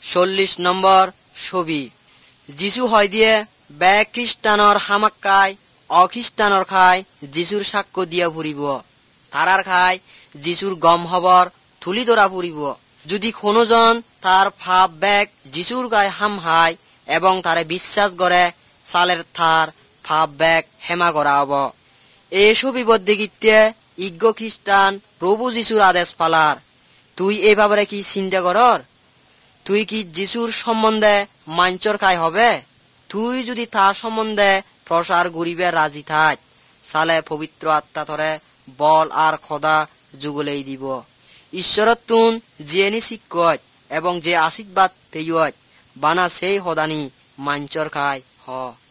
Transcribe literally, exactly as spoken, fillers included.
চল্লিশ নম্বর ছবি যিশু হয় দিয়ে বে খ্রিস্টানর হামাক খায় অখ্রিস্টানর খায় যিশুর সাক্ষ্য দিয়া ফুরিব তারার খায় যিশুর গম হবর তুলি ধরা ফুরিব যদি কোনোজন তার ভাব বেগ যিশুর গায়ে হাম হায় এবং তারে বিশ্বাস করে সালের থার ভাব বেগ হেমা করা হব এই ছবিবদ্ধ গীতে ইজ্ঞ খ্রিস্টান প্রভু যিশুর আদেশ পালার তুই এই ব্যাপারে কি চিন্তা করর তুই কি যিশুর সম্বন্ধে মাঞ্চর খাই হবে তুই যদি তার সম্বন্ধে প্রসার গরিবে রাজি থাক সালে পবিত্র আত্মা ধরে বল আর খোদা যুগলেই দিব ঈশ্বরত তুন জিয়েনি শিক্ষত এবং যে আশীর্বাদ পেয়ত বানা সেই হদানি মাঞ্চর খাই হ